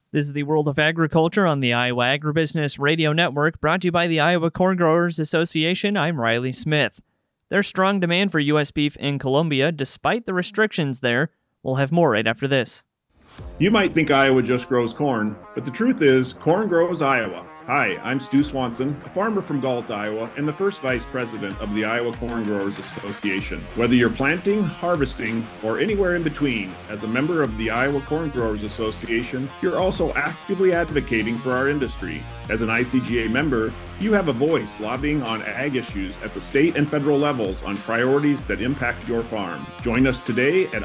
This is the World of Agriculture on the Iowa Agribusiness Radio Network, brought to you by the Iowa Corn Growers Association. I'm Riley Smith. There's strong demand for U.S. beef in Colombia, despite the restrictions there. We'll have more right after this. You might think Iowa just grows corn, but the truth is, corn grows Iowa. Hi, I'm Stu Swanson, a farmer from Galt, Iowa, and the first vice president of the Iowa Corn Growers Association. Whether you're planting, harvesting, or anywhere in between, as a member of the Iowa Corn Growers Association, you're also actively advocating for our industry. As an ICGA member, you have a voice lobbying on ag issues at the state and federal levels on priorities that impact your farm. Join us today at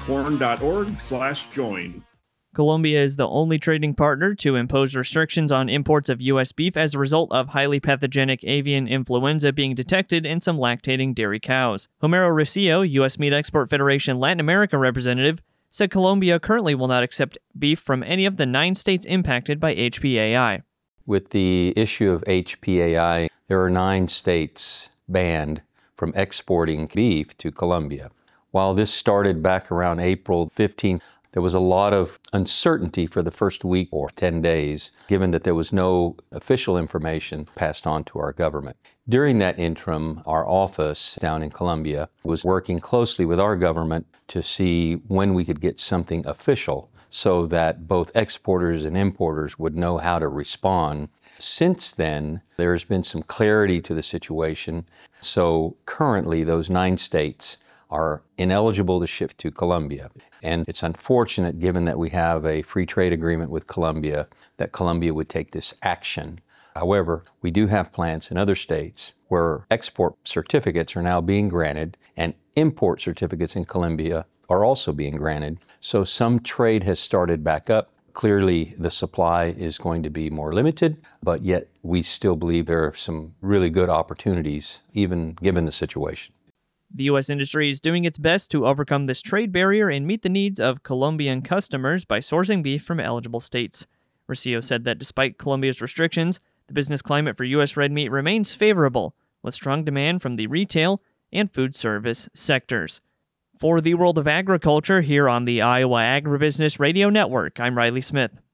iowacorn.org/join. Colombia is the only trading partner to impose restrictions on imports of U.S. beef as a result of highly pathogenic avian influenza being detected in some lactating dairy cows. Homero Rocio, U.S. Meat Export Federation Latin America representative, said Colombia currently will not accept beef from any of the 9 states impacted by HPAI. With the issue of HPAI, there are 9 states banned from exporting beef to Colombia. While this started back around April 15th, there was a lot of uncertainty for the first week or 10 days, given that there was no official information passed on to our government. During that interim, our office down in Colombia was working closely with our government to see when we could get something official so that both exporters and importers would know how to respond. Since then, there's been some clarity to the situation. So currently, those 9 states are ineligible to ship to Colombia. And it's unfortunate, given that we have a free trade agreement with Colombia, that Colombia would take this action. However, we do have plants in other states where export certificates are now being granted, and import certificates in Colombia are also being granted. So some trade has started back up. Clearly, the supply is going to be more limited, but yet we still believe there are some really good opportunities, even given the situation. The U.S. industry is doing its best to overcome this trade barrier and meet the needs of Colombian customers by sourcing beef from eligible states. Rocio said that despite Colombia's restrictions, the business climate for U.S. red meat remains favorable, with strong demand from the retail and food service sectors. For the World of Agriculture here on the Iowa Agribusiness Radio Network, I'm Riley Smith.